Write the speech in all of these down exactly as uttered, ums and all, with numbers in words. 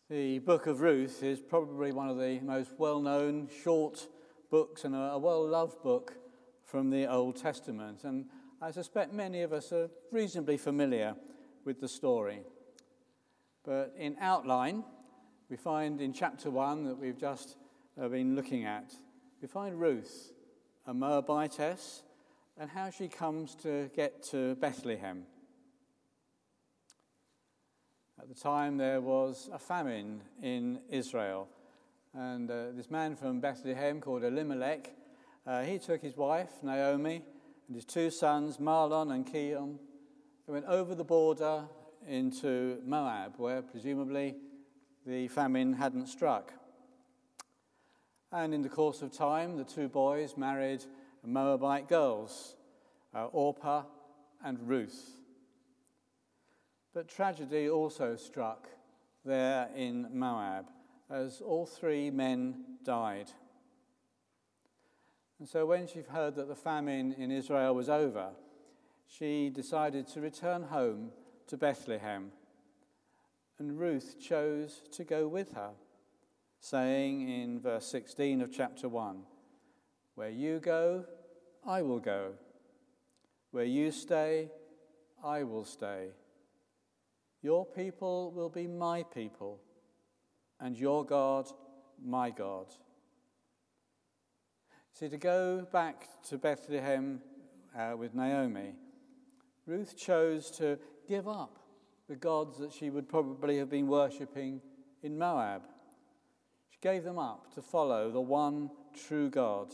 The book of Ruth is probably one of the most well-known short books and a well-loved book from the Old Testament. And I suspect many of us are reasonably familiar with the story. But in outline, we find in chapter one that we've just uh, been looking at, we find Ruth, a Moabitess, and how she comes to get to Bethlehem. At the time, there was a famine in Israel, and uh, this man from Bethlehem called Elimelech, uh, he took his wife, Naomi, and his two sons, Mahlon and Chilion. They went over the border into Moab, where presumably the famine hadn't struck. And in the course of time, the two boys married Moabite girls, uh, Orpah and Ruth. But tragedy also struck there in Moab, as all three men died. And so when she heard that the famine in Israel was over, she decided to return home to Bethlehem. And Ruth chose to go with her, saying in verse sixteen of chapter one, "Where you go, I will go. Where you stay, I will stay. Your people will be my people, and your God, my God." See, to go back to Bethlehem uh, with Naomi, Ruth chose to give up the gods that she would probably have been worshipping in Moab. She gave them up to follow the one true God.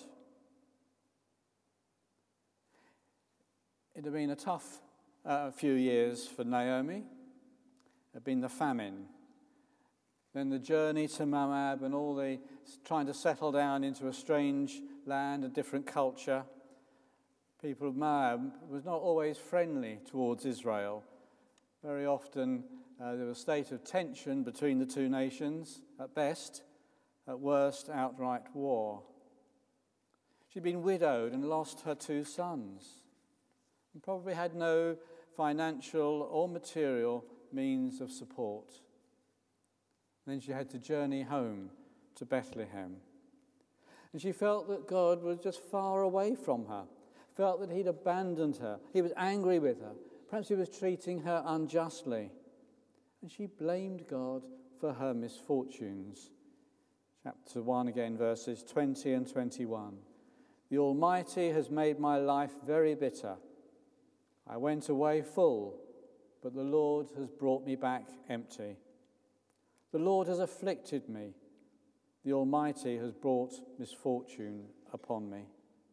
It had been a tough uh, few years for Naomi. Had been the famine, then the journey to Moab and all the trying to settle down into a strange land, a different culture. People of Moab was not always friendly towards Israel. Very often uh, there was a state of tension between the two nations, at best, at worst, outright war. She'd been widowed and lost her two sons, and probably had no financial or material means of support. Then she had to journey home to Bethlehem. And she felt that God was just far away from her, felt that he'd abandoned her. He was angry with her. Perhaps he was treating her unjustly. And she blamed God for her misfortunes. Chapter one again, verses twenty and twenty-one. "The Almighty has made my life very bitter. I went away full, but the Lord has brought me back empty. The Lord has afflicted me. The Almighty has brought misfortune upon me."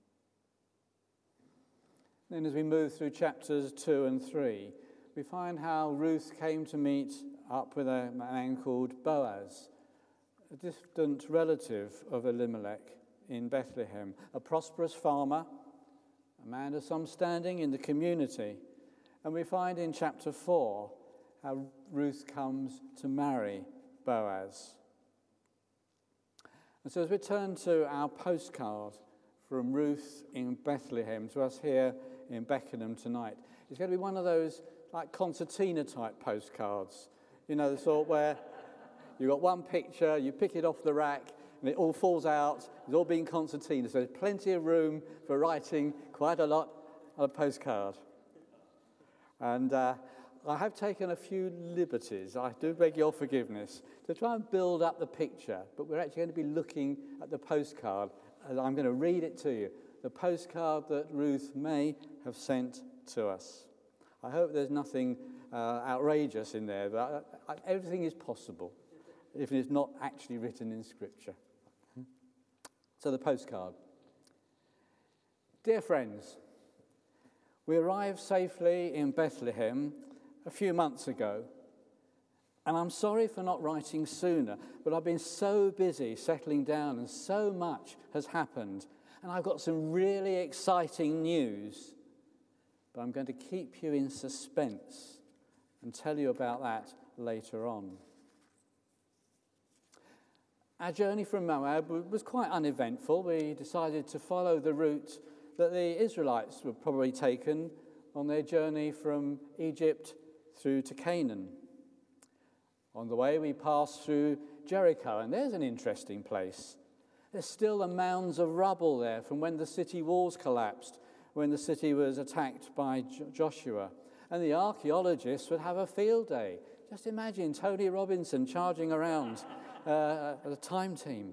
Then as we move through chapters two and three, we find how Ruth came to meet up with a man called Boaz, a distant relative of Elimelech in Bethlehem, a prosperous farmer, a man of some standing in the community. And we find in chapter four how Ruth comes to marry Boaz. And so as we turn to our postcard from Ruth in Bethlehem to us here in Beckenham tonight, it's going to be one of those like concertina-type postcards. You know, the sort where you've got one picture, you pick it off the rack, and it all falls out. It's all been concertina. So there's plenty of room for writing quite a lot on a postcard. And uh, I have taken a few liberties, I do beg your forgiveness, to try and build up the picture. But we're actually going to be looking at the postcard, and I'm going to read it to you. The postcard that Ruth may have sent to us. I hope there's nothing uh, outrageous in there, but I, I, everything is possible, if it's not actually written in Scripture. So the postcard. "Dear friends, we arrived safely in Bethlehem a few months ago, and I'm sorry for not writing sooner, but I've been so busy settling down and so much has happened, and I've got some really exciting news, but I'm going to keep you in suspense and tell you about that later on." Our journey from Moab was quite uneventful. We decided to follow the route that the Israelites were probably taken on their journey from Egypt through to Canaan. On the way, we passed through Jericho, and there's an interesting place. There's still the mounds of rubble there from when the city walls collapsed, when the city was attacked by Joshua. And the archaeologists would have a field day. Just imagine Tony Robinson charging around uh, as a time team.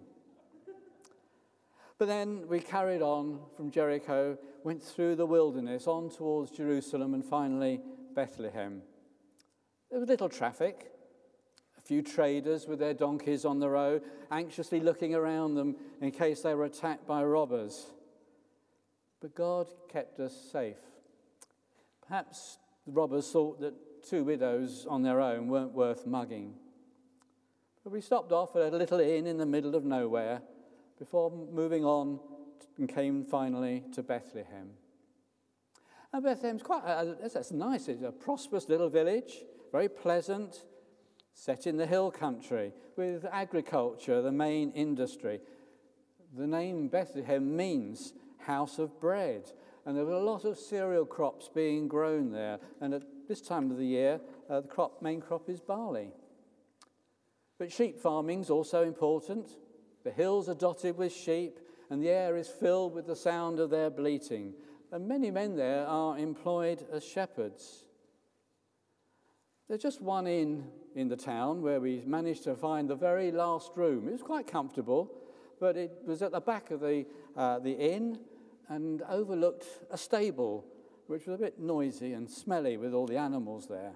But then we carried on from Jericho, went through the wilderness, on towards Jerusalem, and finally Bethlehem. There was little traffic. A few traders with their donkeys on the road, anxiously looking around them in case they were attacked by robbers. But God kept us safe. Perhaps the robbers thought that two widows on their own weren't worth mugging. But we stopped off at a little inn in the middle of nowhere before moving on and came finally to Bethlehem. And Bethlehem's quite, a, it's nice, it's a prosperous little village, very pleasant, set in the hill country, with agriculture the main industry. The name Bethlehem means house of bread, and there were a lot of cereal crops being grown there. And at this time of the year, uh, the crop, main crop is barley. But sheep farming is also important. The hills are dotted with sheep, and the air is filled with the sound of their bleating. And many men there are employed as shepherds. There's just one inn in the town where we managed to find the very last room. It was quite comfortable, but it was at the back of the, uh, the inn and overlooked a stable, which was a bit noisy and smelly with all the animals there.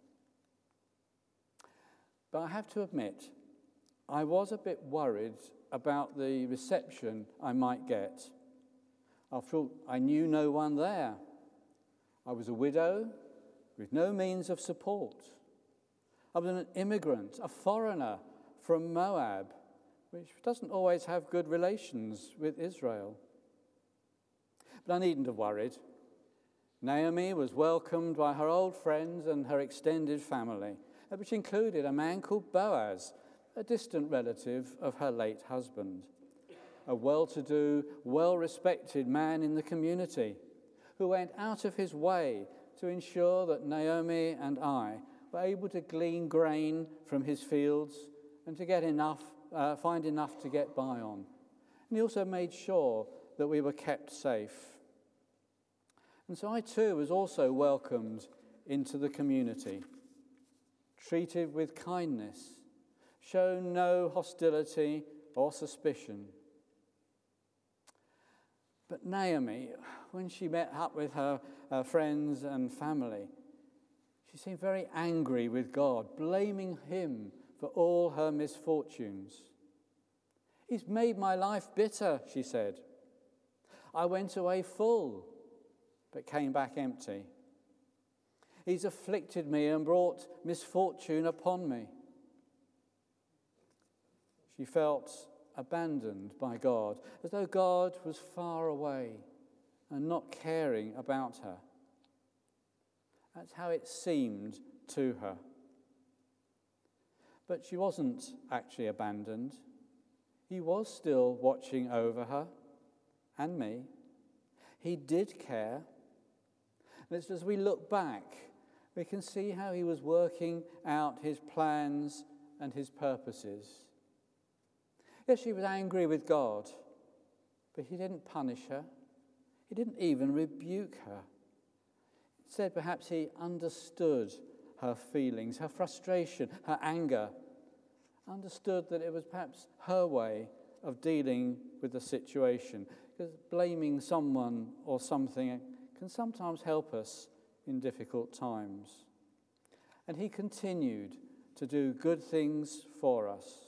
But I have to admit, I was a bit worried about the reception I might get. After all, I knew no one there. I was a widow with no means of support. I was an immigrant, a foreigner from Moab, which doesn't always have good relations with Israel. But I needn't have worried. Naomi was welcomed by her old friends and her extended family, which included a man called Boaz, a distant relative of her late husband, a well-to-do, well-respected man in the community who went out of his way to ensure that Naomi and I were able to glean grain from his fields and to get enough, uh, find enough to get by on. And he also made sure that we were kept safe. And so I too was also welcomed into the community, treated with kindness, shown no hostility or suspicion. But Naomi, when she met up with her uh, friends and family, she seemed very angry with God, blaming him for all her misfortunes. He's made my life bitter, she said. I went away full, but came back empty. He's afflicted me and brought misfortune upon me. She felt abandoned by God, as though God was far away and not caring about her. That's how it seemed to her. But she wasn't actually abandoned. He was still watching over her and me. He did care. And it's as we look back, we can see how he was working out his plans and his purposes. Yes, she was angry with God, but he didn't punish her. He didn't even rebuke her. Instead, perhaps he understood her feelings, her frustration, her anger, understood that it was perhaps her way of dealing with the situation, because blaming someone or something can sometimes help us in difficult times. And he continued to do good things for us.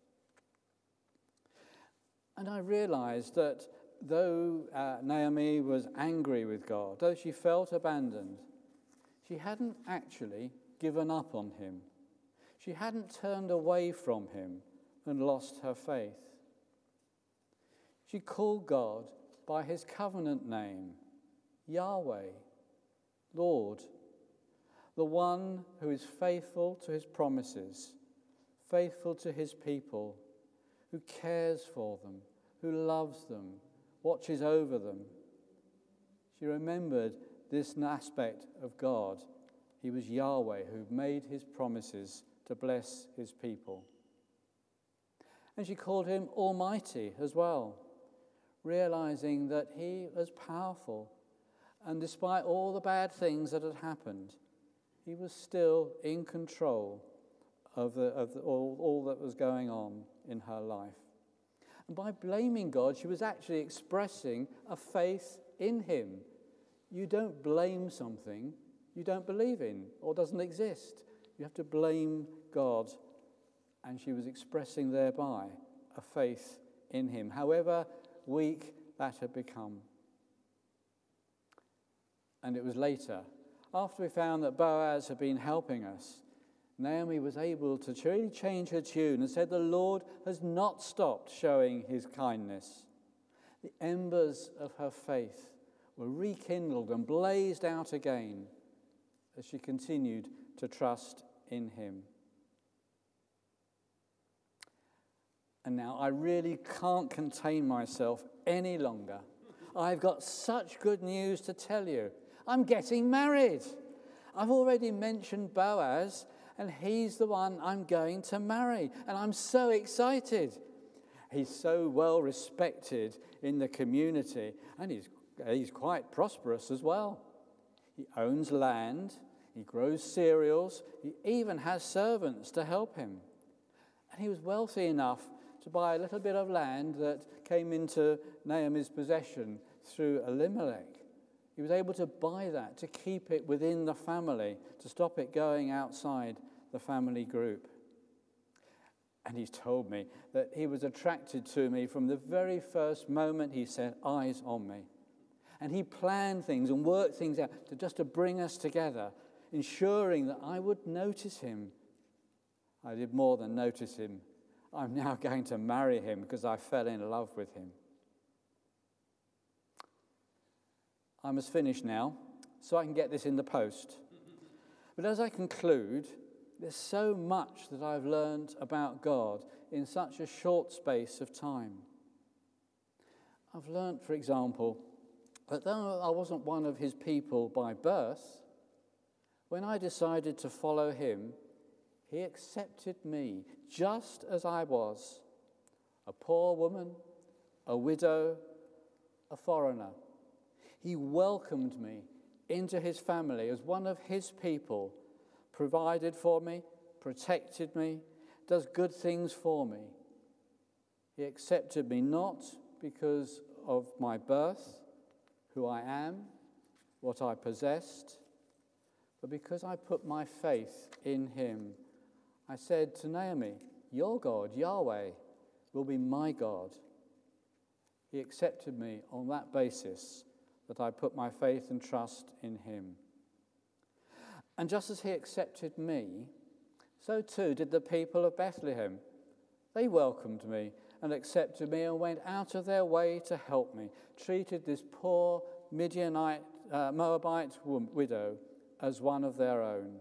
And I realized that though uh, Naomi was angry with God, though she felt abandoned, she hadn't actually given up on him. She hadn't turned away from him and lost her faith. She called God by his covenant name, Yahweh, Lord, the one who is faithful to his promises, faithful to his people, who cares for them, who loves them, watches over them. She remembered this aspect of God. He was Yahweh who made his promises to bless his people. And she called him Almighty as well, realizing that he was powerful. And despite all the bad things that had happened, he was still in control of, the, of the, all, all that was going on in her life. And by blaming God, she was actually expressing a faith in him. You don't blame something you don't believe in or doesn't exist. You have to blame God. And she was expressing thereby a faith in him, however weak that had become. And it was later, after we found that Boaz had been helping us, Naomi was able to really change her tune and said, the Lord has not stopped showing his kindness. The embers of her faith were rekindled and blazed out again as she continued to trust in him. And now I really can't contain myself any longer. I've got such good news to tell you. I'm getting married. I've already mentioned Boaz, and he's the one I'm going to marry. And I'm so excited. He's so well respected in the community, and he's, he's quite prosperous as well. He owns land, he grows cereals, he even has servants to help him. And he was wealthy enough to buy a little bit of land that came into Naomi's possession through Elimelech. He was able to buy that, to keep it within the family, to stop it going outside the family group. And he's told me that he was attracted to me from the very first moment he set eyes on me. And he planned things and worked things out to just to bring us together, ensuring that I would notice him. I did more than notice him. I'm now going to marry him because I fell in love with him. I must finish now so I can get this in the post. But as I conclude, there's so much that I've learned about God in such a short space of time. I've learned, for example, that though I wasn't one of his people by birth, when I decided to follow him, he accepted me just as I was, a poor woman, a widow, a foreigner. He welcomed me into his family as one of his people, provided for me, protected me, does good things for me. He accepted me not because of my birth, who I am, what I possessed, but because I put my faith in him. I said to Naomi, your God, Yahweh, will be my God. He accepted me on that basis, that I put my faith and trust in him. And just as he accepted me, so too did the people of Bethlehem. They welcomed me and accepted me and went out of their way to help me, treated this poor Midianite, uh, Moabite widow as one of their own.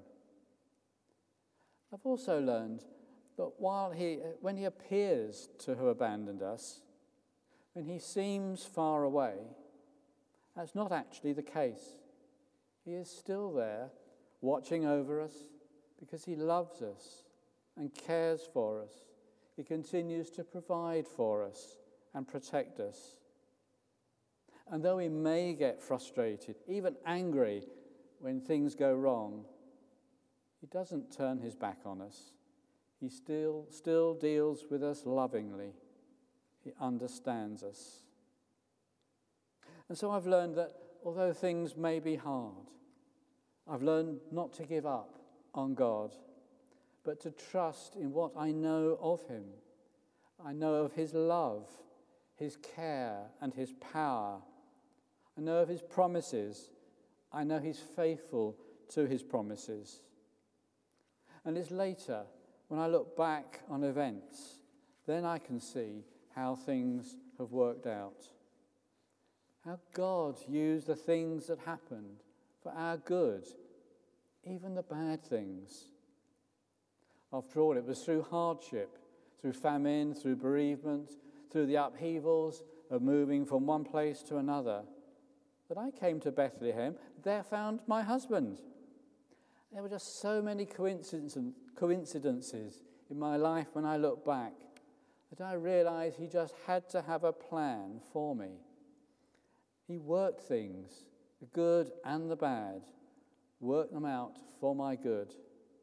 I've also learned that while he, when he appears to have abandoned us, when he seems far away, that's not actually the case. He is still there, watching over us, because he loves us and cares for us. He continues to provide for us and protect us. And though he may get frustrated, even angry when things go wrong, he doesn't turn his back on us. He still, still deals with us lovingly. He understands us. And so I've learned that although things may be hard, I've learned not to give up on God, but to trust in what I know of him. I know of his love, his care, and his power. I know of his promises. I know he's faithful to his promises. And it's later, when I look back on events, then I can see how things have worked out. How God used the things that happened for our good, even the bad things. After all, it was through hardship, through famine, through bereavement, through the upheavals of moving from one place to another, that I came to Bethlehem. There found my husband. There were just so many coincidences, coincidences in my life when I look back that I realized he just had to have a plan for me. He worked things, the good and the bad, worked them out for my good.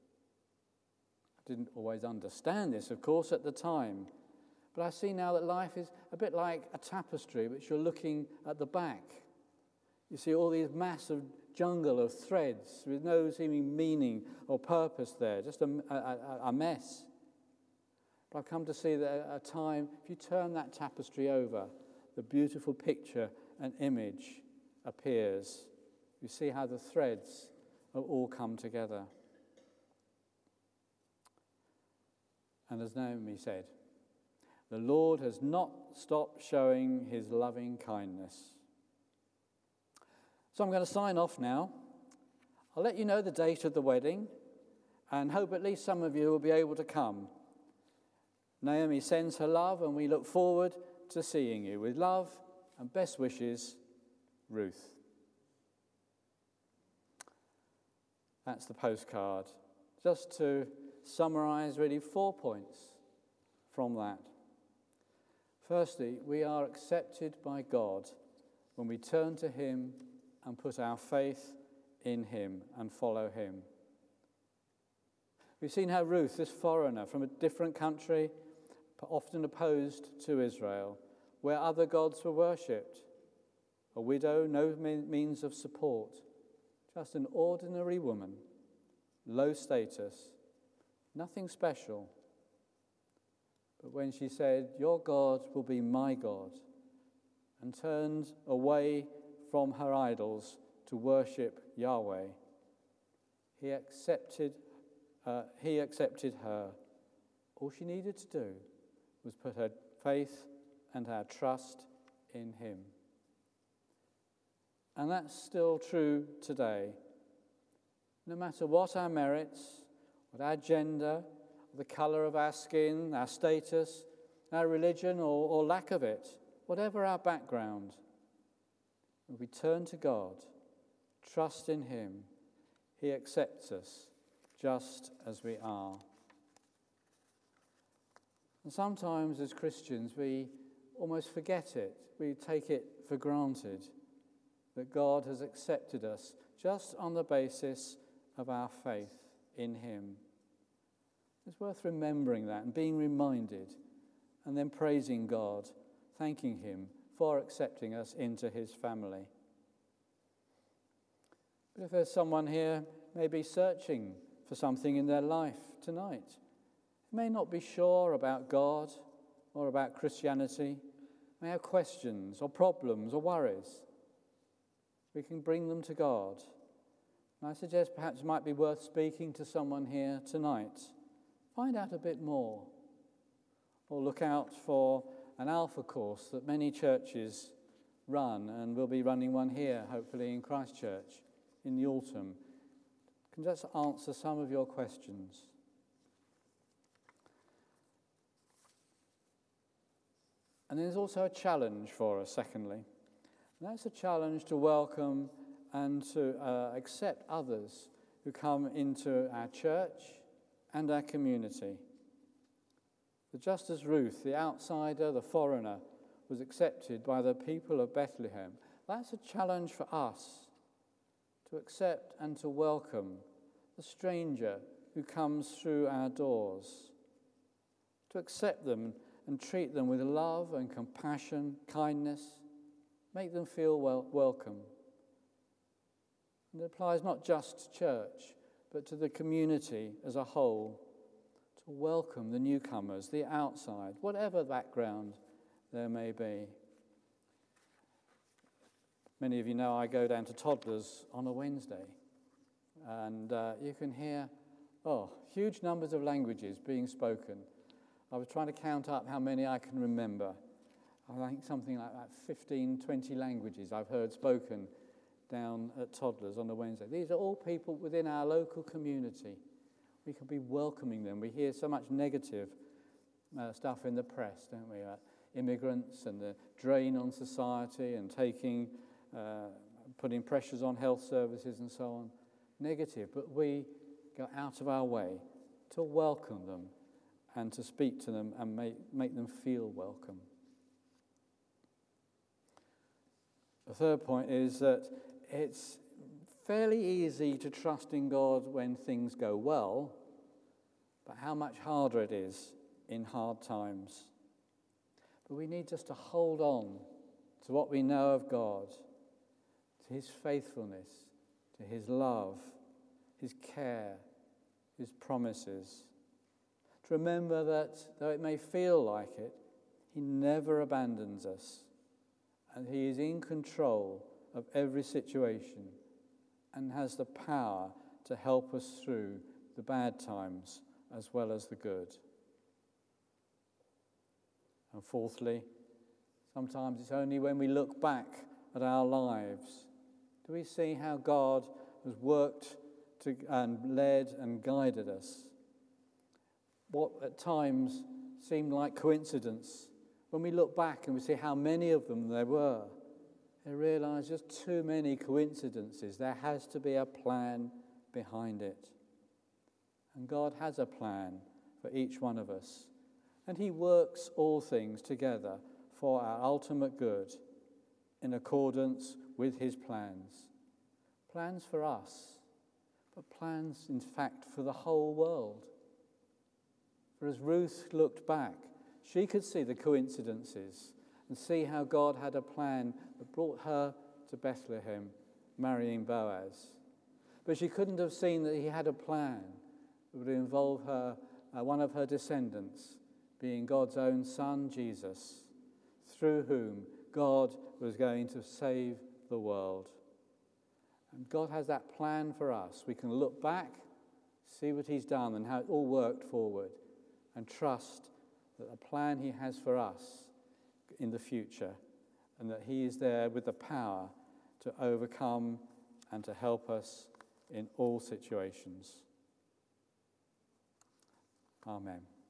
I didn't always understand this, of course, at the time, but I see now that life is a bit like a tapestry which you're looking at the back. You see all these massive jungle of threads with no seeming meaning or purpose there, just a, a, a mess. But I've come to see that at a time, if you turn that tapestry over, the beautiful picture and image appears. You see how the threads have all come together. And as Naomi said, the Lord has not stopped showing his loving kindness. So I'm going to sign off now. I'll let you know the date of the wedding and hope at least some of you will be able to come. Naomi sends her love and we look forward to seeing you. With love and best wishes, Ruth. That's the postcard. Just to summarize really four points from that. Firstly, we are accepted by God when we turn to him and put our faith in him and follow him. We've seen how Ruth, this foreigner from a different country, often opposed to Israel, where other gods were worshipped, a widow, no means of support, just an ordinary woman, low status, nothing special. But when she said, "Your God will be my God," and turned away from her idols to worship Yahweh, he accepted, uh, he accepted her. All she needed to do was put her faith and her trust in him. And that's still true today. No matter what our merits, what our gender, the colour of our skin, our status, our religion or, or lack of it, whatever our background, when we turn to God, trust in him, he accepts us just as we are. And sometimes as Christians we almost forget it. We take it for granted that God has accepted us just on the basis of our faith in him. It's worth remembering that and being reminded and then praising God, thanking him for accepting us into his family. But if there's someone here maybe searching for something in their life tonight, may not be sure about God or about Christianity, may have questions or problems or worries, we can bring them to God. And I suggest perhaps it might be worth speaking to someone here tonight. Find out a bit more. Or look out for an Alpha course that many churches run, and we'll be running one here, hopefully in Christchurch in the autumn. Can just answer some of your questions. And there's also a challenge for us, secondly. And that's a challenge to welcome and to uh, accept others who come into our church and our community. But just as Ruth, the outsider, the foreigner, was accepted by the people of Bethlehem, that's a challenge for us to accept and to welcome the stranger who comes through our doors, to accept them and treat them with love and compassion, kindness, make them feel well, welcome. And it applies not just to church, but to the community as a whole, to welcome the newcomers, the outside, whatever background there may be. Many of you know I go down to Toddlers on a Wednesday, and uh, you can hear, oh, huge numbers of languages being spoken. I was trying to count up how many I can remember. I think something like that, fifteen, twenty languages I've heard spoken down at Toddlers on a Wednesday. These are all people within our local community. We can be welcoming them. We hear so much negative uh, stuff in the press, don't we? Uh, immigrants and the drain on society and taking, uh, putting pressures on health services and so on. Negative, but we go out of our way to welcome them and to speak to them and make, make them feel welcome. The third point is that it's fairly easy to trust in God when things go well, but how much harder it is in hard times. But we need just to hold on to what we know of God, to his faithfulness, to his love, his care, his promises. To remember that though it may feel like it, he never abandons us, and he is in control of every situation and has the power to help us through the bad times as well as the good. And fourthly, sometimes it's only when we look back at our lives do we see how God has worked to, and led and guided us. What at times seemed like coincidence, when we look back and we see how many of them there were, we realise just too many coincidences. There has to be a plan behind it. And God has a plan for each one of us. And he works all things together for our ultimate good in accordance with his plans. Plans for us, but plans, in fact, for the whole world. For as Ruth looked back, she could see the coincidences and see how God had a plan that brought her to Bethlehem, marrying Boaz. But she couldn't have seen that he had a plan that would involve her, uh, one of her descendants, being God's own son, Jesus, through whom God was going to save the world. And God has that plan for us. We can look back, see what he's done and how it all worked forward, and trust that the plan he has for us in the future, and that he is there with the power to overcome and to help us in all situations. Amen.